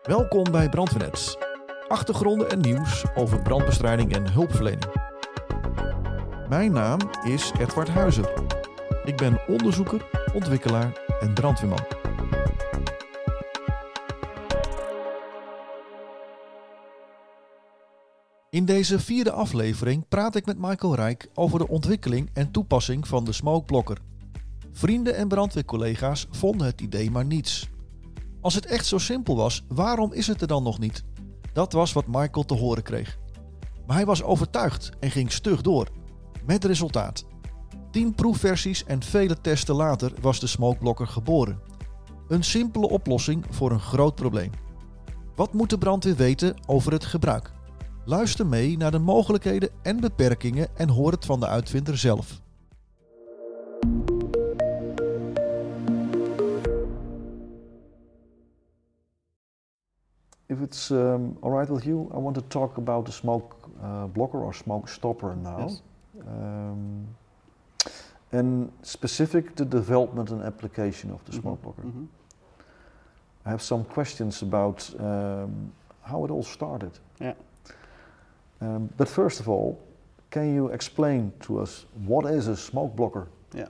Welkom bij Brandweernet. Achtergronden en nieuws over brandbestrijding en hulpverlening. Mijn naam is Edward Huizer. Ik ben onderzoeker, ontwikkelaar en brandweerman. In deze 4e aflevering praat ik met Michael Rijk over de ontwikkeling en toepassing van de smokeblokker. Vrienden en brandweercollega's vonden het idee maar niets. Als het echt zo simpel was, waarom is het er dan nog niet? Dat was wat Michael te horen kreeg. Maar hij was overtuigd en ging stug door. Met resultaat. 10 proefversies en vele testen later was de smokeblokker geboren. Een simpele oplossing voor een groot probleem. Wat moet de brandweer weten over het gebruik? Luister mee naar de mogelijkheden en beperkingen en hoor het van de uitvinder zelf. If it's all right with you, I want to talk about the smoke blocker or smoke stopper now. Yes. And specific the development and application of the smoke blocker. Mm-hmm. I have some questions about how it all started. Yeah. But first of all, can you explain to us what is a smoke blocker? Yeah.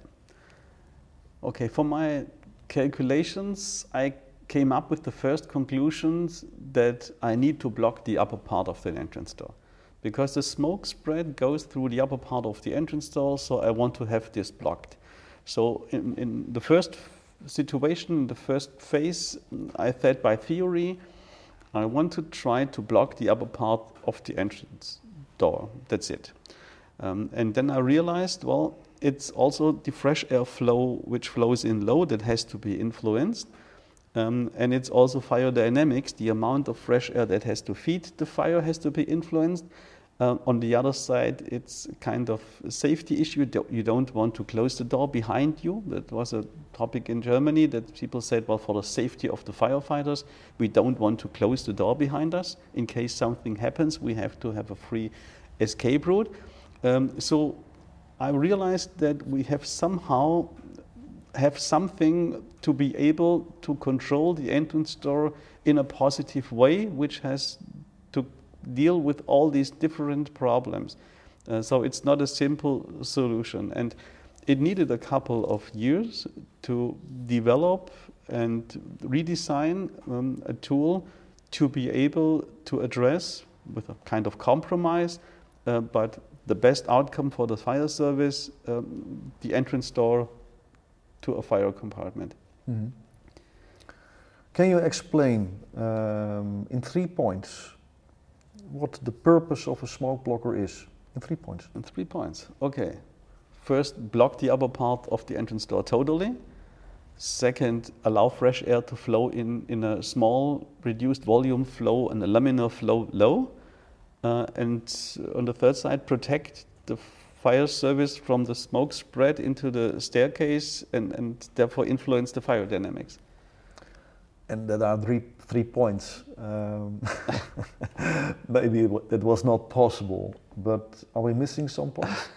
Okay, for my calculations, I came up with the first conclusions that I need to block the upper part of the entrance door. Because the smoke spread goes through the upper part of the entrance door, so I want to have this blocked. So in the first situation, the first phase, I said by theory, I want to try to block the upper part of the entrance door. That's it. And then I realized, well, it's also the fresh air flow which flows in low that has to be influenced. And it's also fire dynamics, the amount of fresh air that has to feed the fire has to be influenced. On the other side, it's kind of a safety issue. You don't want to close the door behind you. That was a topic in Germany that people said, well, for the safety of the firefighters, we don't want to close the door behind us. In case something happens, we have to have a free escape route. So I realized that we have somehow have something to be able to control the entrance door in a positive way, which has to deal with all these different problems. So it's not a simple solution. And it needed a couple of years to develop and redesign a tool to be able to address, with a kind of compromise, but the best outcome for the fire service, the entrance door to a fire compartment. Mm-hmm. Can you explain in 3 points what the purpose of a smoke blocker is? In 3 points. In 3 points, okay. First, block the upper part of the entrance door totally. Second, allow fresh air to flow in a small reduced volume flow and a laminar flow low. And on the third side, protect the fire service from the smoke spread into the staircase and therefore influence the fire dynamics. And there are three points. Maybe that was not possible, but are we missing some points?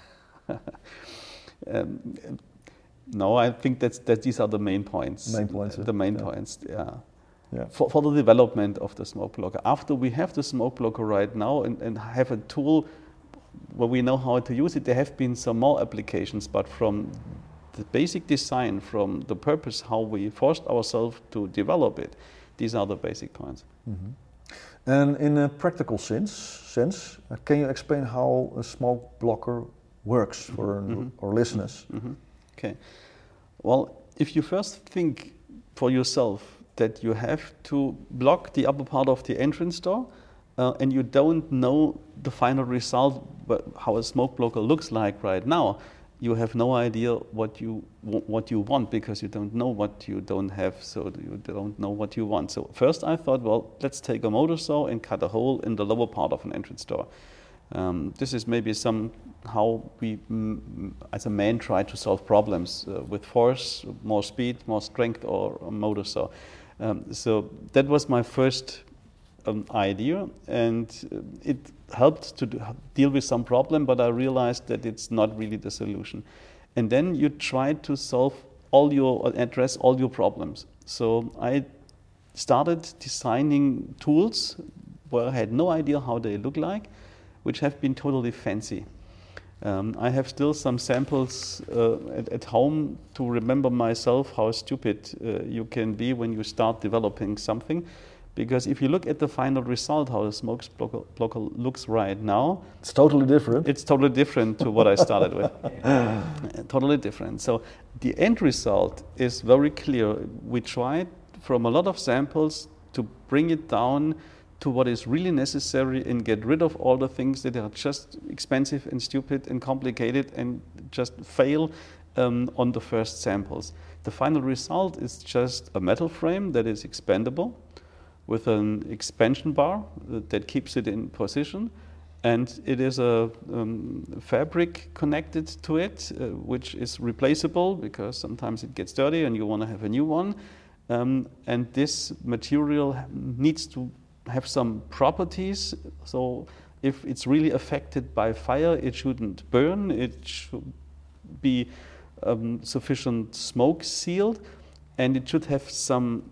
No, I think that these are the main points. Main points. The main points, yeah. Yeah. For the development of the smoke blocker. After we have the smoke blocker right now and have a tool where we know how to use it, there have been some more applications, but from the basic design, from the purpose, how we forced ourselves to develop it, these are the basic points. Mm-hmm. And in a practical sense, can you explain how a smoke blocker works for our listeners? Mm-hmm. Okay. Well, if you first think for yourself that you have to block the upper part of the entrance door, and you don't know the final result, but how a smoke blocker looks like right now, you have no idea what you want, because you don't know what you don't have, so you don't know what you want. So first I thought, well, let's take a motor saw and cut a hole in the lower part of an entrance door. This is maybe how we, as a man, try to solve problems with force, more speed, more strength, or a motor saw. So that was my first idea, and it helped to deal with some problem, but I realized that it's not really the solution. And then you try to address all your problems. So I started designing tools where I had no idea how they look like, which have been totally fancy. I have still some samples at home to remember myself how stupid you can be when you start developing something. Because if you look at the final result, how the smoke blocker looks right now, It's totally different. it's totally different to what I started with. Totally different. So the end result is very clear. We tried from a lot of samples to bring it down to what is really necessary and get rid of all the things that are just expensive and stupid and complicated and just fail on the first samples. The final result is just a metal frame that is expandable with an expansion bar that keeps it in position, and it is a fabric connected to it, which is replaceable because sometimes it gets dirty and you want to have a new one. And this material needs to have some properties. So if it's really affected by fire, it shouldn't burn. It should be sufficient smoke sealed, and it should have some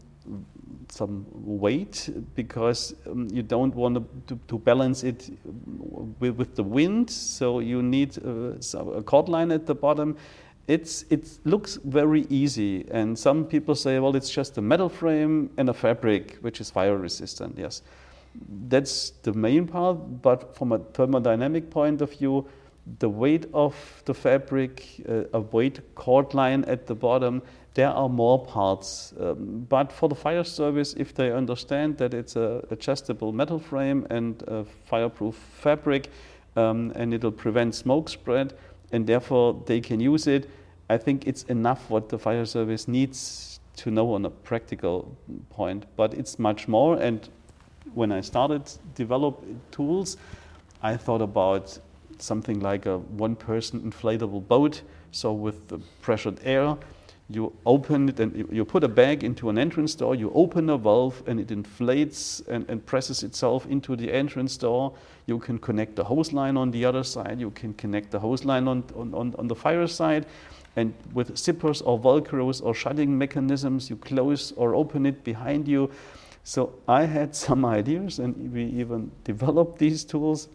weight, because you don't want to balance it with the wind. So you need a cord line at the bottom. It looks very easy, and some people say, well, it's just a metal frame and a fabric which is fire resistant. Yes, that's the main part, but from a thermodynamic point of view, the weight of the fabric, a weight cord line at the bottom, there are more parts. But for the fire service, if they understand that it's a adjustable metal frame and a fireproof fabric, and it'll prevent smoke spread, and therefore they can use it, I think it's enough what the fire service needs to know on a practical point. But it's much more, and when I started develop tools, I thought about something like a one-person inflatable boat. So with the pressured air, you open it and you put a bag into an entrance door, you open a valve and it inflates and presses itself into the entrance door. You can connect the hose line on the other side, you can connect the hose line on the fire side, and with zippers or velcros or shutting mechanisms, you close or open it behind you. So I had some ideas, and we even developed these tools.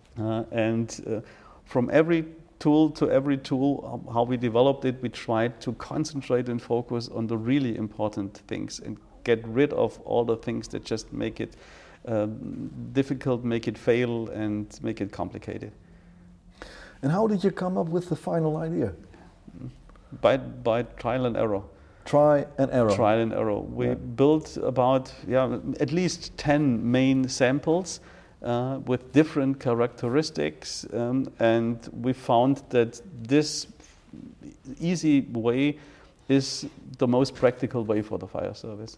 From every tool to every tool, how we developed it, we tried to concentrate and focus on the really important things and get rid of all the things that just make it difficult, make it fail, and make it complicated. And how did you come up with the final idea? By trial and error. Try and error. Trial and error. We built about at least 10 main samples with different characteristics, and we found that this easy way is the most practical way for the fire service.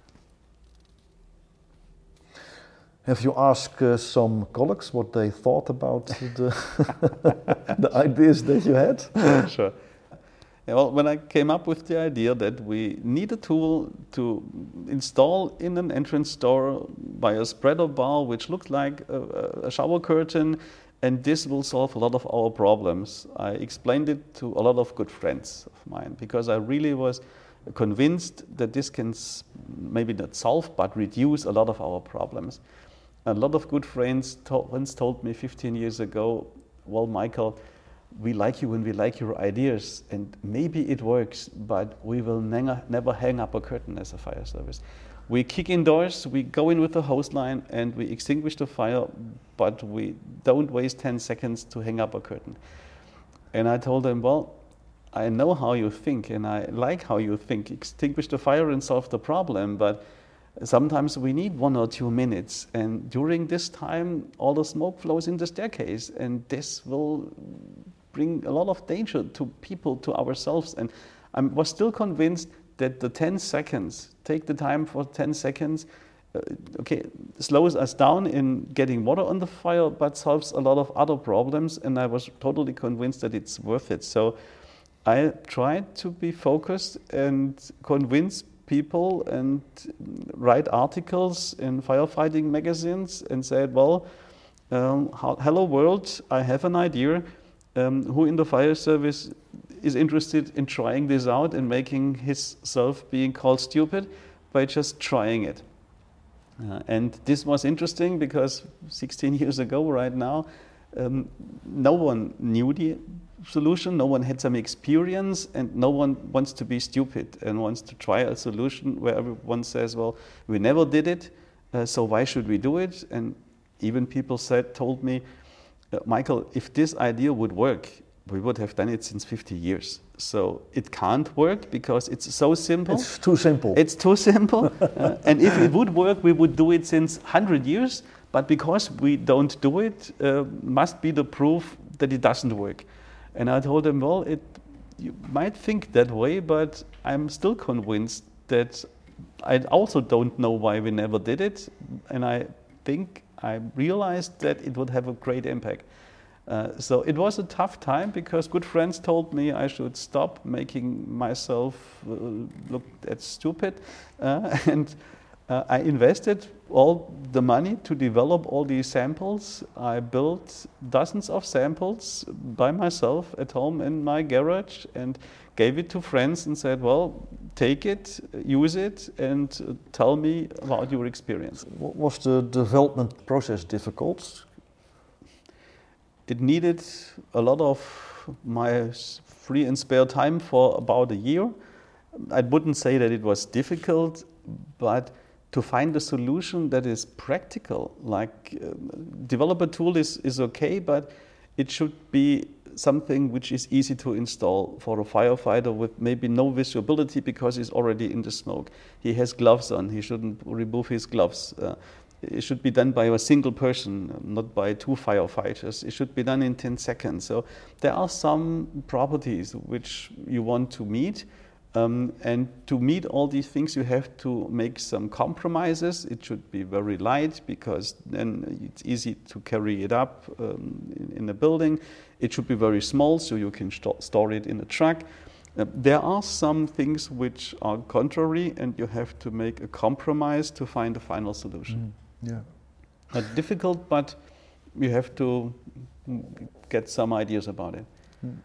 Have you asked some colleagues what they thought about the ideas that you had? Sure. Yeah, well, when I came up with the idea that we need a tool to install in an entrance door by a spreader bar, which looks like a shower curtain, and this will solve a lot of our problems, I explained it to a lot of good friends of mine, because I really was convinced that this can maybe not solve, but reduce a lot of our problems. A lot of good friends once told me 15 years ago, well, Michael, we like you and we like your ideas, and maybe it works, but we will never hang up a curtain as a fire service. We kick in doors, we go in with the hose line, and we extinguish the fire, but we don't waste 10 seconds to hang up a curtain. And I told them, well, I know how you think, and I like how you think. Extinguish the fire and solve the problem, but sometimes we need 1 or 2 minutes, and during this time, all the smoke flows in the staircase, and this will bring a lot of danger to people, to ourselves. And I was still convinced that the 10 seconds, take the time for 10 seconds, slows us down in getting water on the fire, but solves a lot of other problems, and I was totally convinced that it's worth it. So I tried to be focused and convince people and write articles in firefighting magazines and said, well, hello world, I have an idea. Who in the fire service is interested in trying this out and making himself being called stupid? by just trying it. And this was interesting because 16 years ago, right now, no one knew the solution, no one had some experience, and no one wants to be stupid and wants to try a solution where everyone says, well, we never did it, so why should we do it? And even people told me, Michael, if this idea would work, we would have done it since 50 years. So it can't work because it's so simple. It's too simple. It's too simple. And if it would work, we would do it since 100 years. But because we don't do it, must be the proof that it doesn't work. And I told them, well, you might think that way, but I'm still convinced that I also don't know why we never did it. And I think I realized that it would have a great impact. So it was a tough time because good friends told me I should stop making myself look that stupid. And I invested all the money to develop all these samples. I built dozens of samples by myself at home in my garage and gave it to friends and said, well, take it, use it, and tell me about your experience. Was the development process difficult? It needed a lot of my free and spare time for about a year. I wouldn't say that it was difficult, but to find a solution that is practical, like developer tool is okay, but it should be something which is easy to install for a firefighter with maybe no visibility because he's already in the smoke. He has gloves on, he shouldn't remove his gloves. It should be done by a single person, not by two firefighters. It should be done in 10 seconds. So there are some properties which you want to meet. And to meet all these things, you have to make some compromises. It should be very light because then it's easy to carry it up in a building. It should be very small so you can store it in a truck. There are some things which are contrary and you have to make a compromise to find a final solution. Yeah. Not difficult, but you have to get some ideas about it.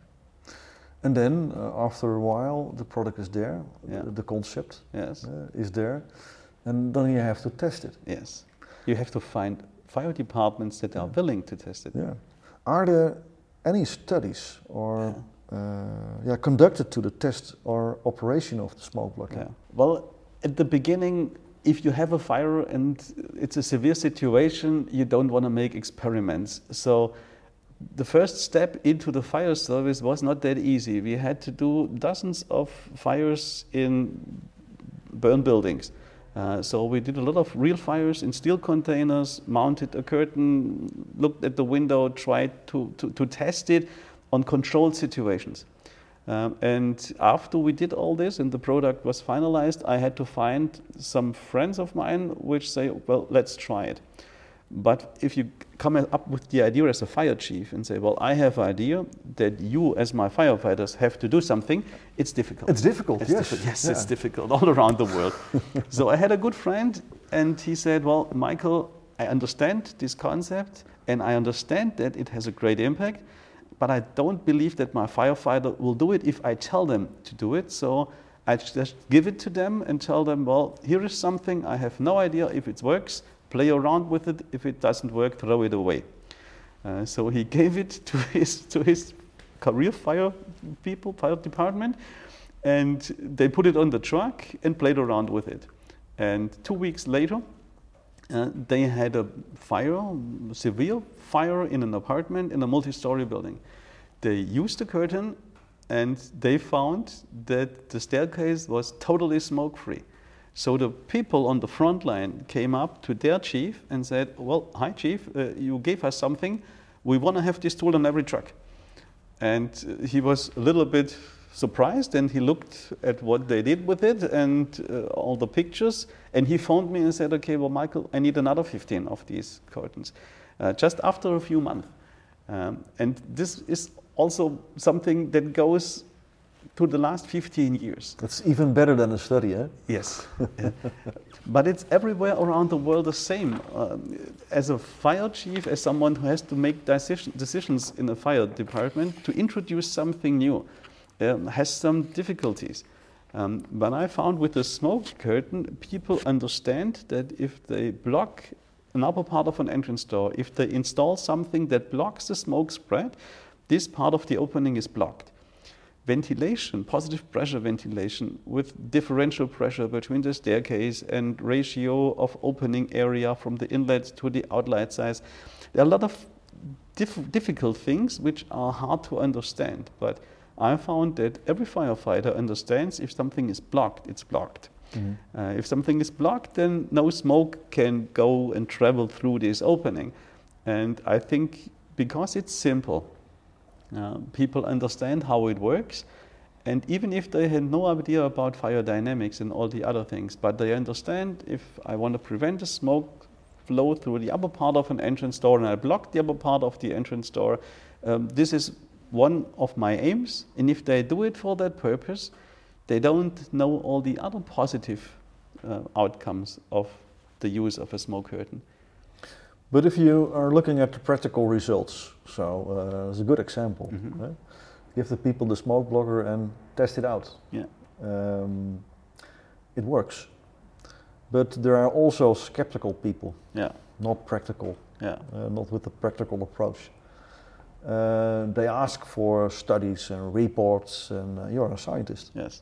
And then, after a while, the product is there, the concept is there, and then you have to test it. Yes. You have to find fire departments that are willing to test it. Yeah. Are there any studies or conducted to the test or operation of the smoke blocking? Yeah. Well, at the beginning, if you have a fire and it's a severe situation, you don't want to make experiments. So the first step into the fire service was not that easy. We had to do dozens of fires in burned buildings. So we did a lot of real fires in steel containers, mounted a curtain, looked at the window, tried to test it on controlled situations. And after we did all this and the product was finalized, I had to find some friends of mine which say, well, let's try it. But if you come up with the idea as a fire chief and say, well, I have an idea that you as my firefighters have to do something, it's difficult. It's difficult, yes. Yes, it's difficult all around the world. So I had a good friend and he said, well, Michael, I understand this concept and I understand that it has a great impact, but I don't believe that my firefighter will do it if I tell them to do it. So I just give it to them and tell them, well, here is something, I have no idea if it works, play around with it, if it doesn't work, throw it away. So he gave it to his career fire department, and they put it on the truck and played around with it. And 2 weeks later, they had a fire, severe fire in an apartment in a multi-story building. They used the curtain and they found that the staircase was totally smoke-free. So the people on the front line came up to their chief and said, well, hi chief, you gave us something. We want to have this tool on every truck. And he was a little bit surprised and he looked at what they did with it and all the pictures. And he phoned me and said, okay, well, Michael, I need another 15 of these curtains, just after a few months. And this is also something that goes to the last 15 years. That's even better than a study, eh? Yes. But it's everywhere around the world the same. As a fire chief, as someone who has to make decisions in a fire department, to introduce something new has some difficulties. But I found with the smoke curtain, people understand that if they block an upper part of an entrance door, if they install something that blocks the smoke spread, this part of the opening is blocked. Ventilation, positive pressure ventilation with differential pressure between the staircase and ratio of opening area from the inlet to the outlet size. There are a lot of difficult things which are hard to understand, but I found that every firefighter understands if something is blocked, it's blocked. If something is blocked, then no smoke can go and travel through this opening. And I think because it's simple, people understand how it works, and even if they had no idea about fire dynamics and all the other things, but they understand if I want to prevent the smoke flow through the upper part of an entrance door and I block the upper part of the entrance door, this is one of my aims, and if they do it for that purpose, they don't know all the other positive outcomes of the use of a smoke curtain. But if you are looking at the practical results, so it's a good example. Right? Give the people the smoke blocker and test it out. Yeah. It works. But there are also skeptical people, Yeah. not practical, Yeah. not with the practical approach. They ask for studies and reports, and you're a scientist. Yes.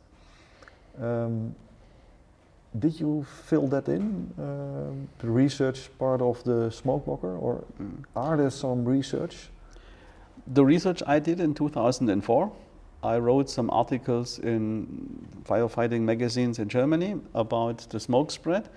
Did you fill that in, the research part of the smoke blocker, or are there some research? The research I did in 2004, I wrote some articles in firefighting magazines in Germany about the smoke spread.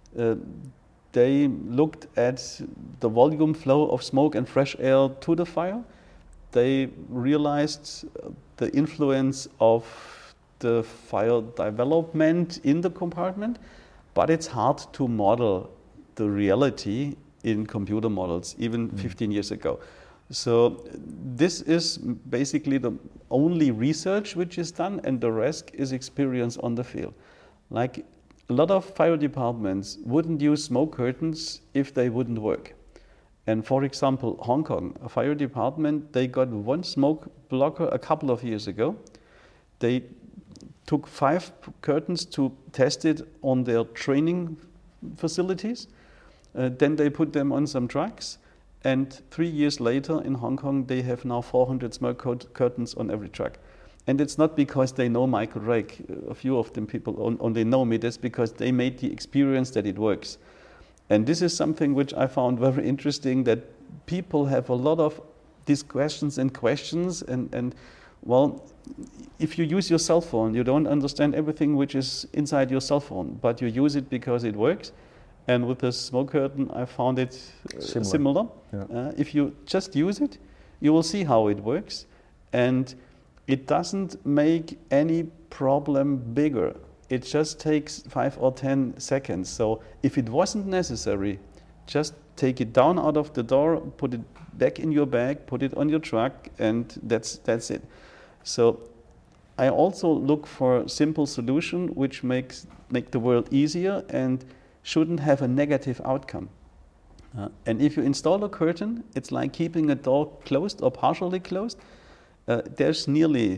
They looked at the volume flow of smoke and fresh air to the fire. They realized the influence of the fire development in the compartment, but it's hard to model the reality in computer models, even 15 years ago. So this is basically the only research which is done, and the rest is experience on the field. Like a lot of fire departments wouldn't use smoke curtains if they wouldn't work. And for example, Hong Kong, a fire department, they got one smoke blocker a couple of years ago. They took 5 curtains to test it on their training facilities. Then they put them on some trucks. And 3 years later in Hong Kong, they have now 400 smoke curtains on every truck. And it's not because they know Michael Rake. A few of them people only know me. That's because they made the experience that it works. And this is something which I found very interesting, that people have a lot of these questions. And well, if you use your cell phone, you don't understand everything which is inside your cell phone, but you use it because it works. And with the smoke curtain, I found it similar. Yeah. If you just use it, you will see how it works. And it doesn't make any problem bigger. It just takes 5 or 10 seconds. So if it wasn't necessary, just take it down out of the door, put it back in your bag, put it on your truck, and that's it. So I also look for simple solution which make the world easier and shouldn't have a negative outcome. And if you install a curtain, it's like keeping a door closed or partially closed. There's nearly,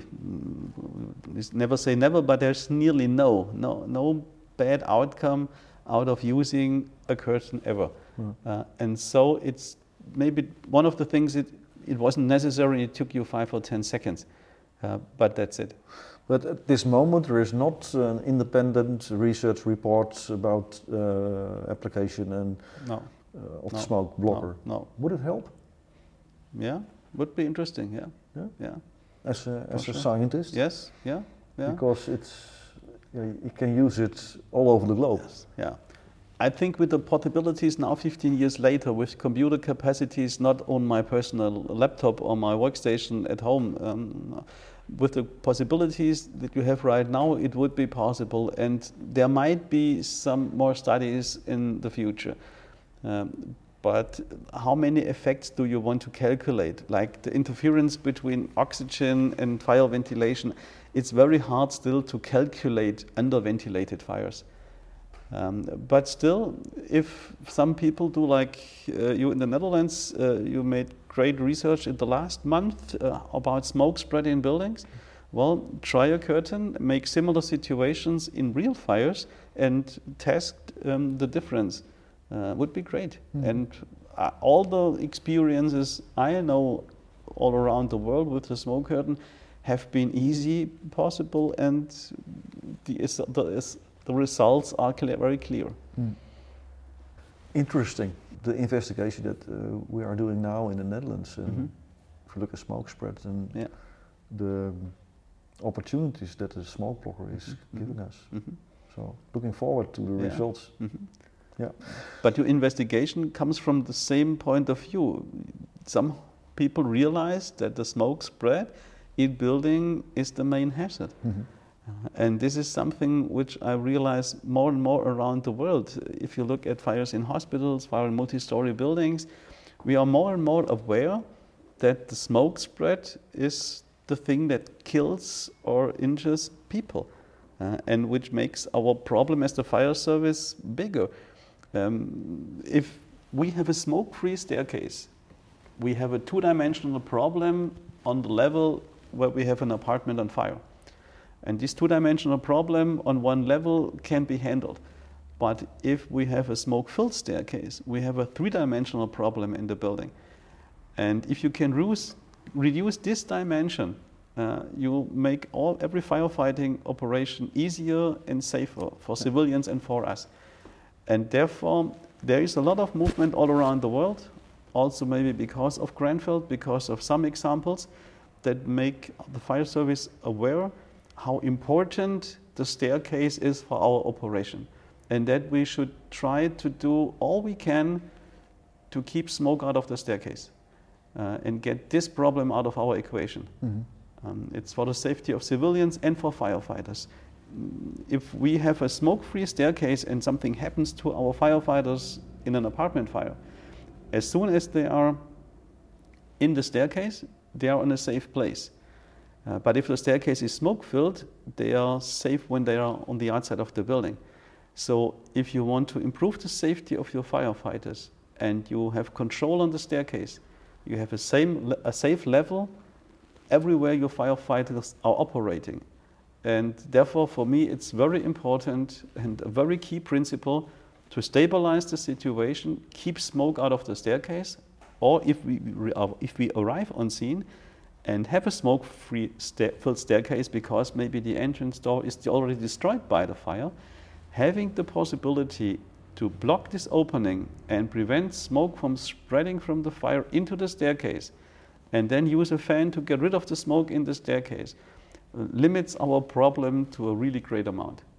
never say never, but there's nearly no bad outcome out of using a curtain ever. And so it's maybe one of the things it wasn't necessary, it took you 5 or 10 seconds, but that's it. But at this moment there is not an independent research report about application and of the smoke blocker. No. Would it help? Yeah, would be interesting, yeah. Yeah. As a scientist? Yes, yeah. Because you can use it all over the globe. Yes. Yeah. I think with the possibilities now 15 years later, with computer capacities not on my personal laptop or my workstation at home, with the possibilities that you have right now, it would be possible, and there might be some more studies in the future. But how many effects do you want to calculate? Like the interference between oxygen and fire ventilation, it's very hard still to calculate under-ventilated fires. But still, if some people do like you in the Netherlands, you made great research in the last month about smoke spread in buildings. Well, try a curtain, make similar situations in real fires, and test the difference. Would be great. And all the experiences I know all around the world with the smoke curtain have been easy, possible, and the results are very clear. Interesting. The investigation that we are doing now in the Netherlands, if you look at smoke spread and the opportunities that the smoke blocker is giving us. So looking forward to the results. Yeah. But your investigation comes from the same point of view. Some people realize that the smoke spread in building is the main hazard. And this is something which I realize more and more around the world. If you look at fires in hospitals, fire in multi-story buildings, we are more and more aware that the smoke spread is the thing that kills or injures people, and which makes our problem as the fire service bigger. If we have a smoke-free staircase, we have a two-dimensional problem on the level where we have an apartment on fire. And this two-dimensional problem on one level can be handled. But if we have a smoke-filled staircase, we have a three-dimensional problem in the building. And if you can reduce this dimension, you make every firefighting operation easier and safer for civilians and for us. And therefore, there is a lot of movement all around the world, also maybe because of Grenfell, because of some examples that make the fire service aware how important the staircase is for our operation, and that we should try to do all we can to keep smoke out of the staircase and get this problem out of our equation. It's for the safety of civilians and for firefighters. If we have a smoke-free staircase and something happens to our firefighters in an apartment fire, as soon as they are in the staircase, they are in a safe place. But if the staircase is smoke-filled, they are safe when they are on the outside of the building. So if you want to improve the safety of your firefighters and you have control on the staircase, you have a safe level everywhere your firefighters are operating. And therefore, for me, it's very important and a very key principle to stabilize the situation, keep smoke out of the staircase, or if we arrive on scene and have a smoke-free filled staircase because maybe the entrance door is already destroyed by the fire, having the possibility to block this opening and prevent smoke from spreading from the fire into the staircase, and then use a fan to get rid of the smoke in the staircase, limits our problem to a really great amount.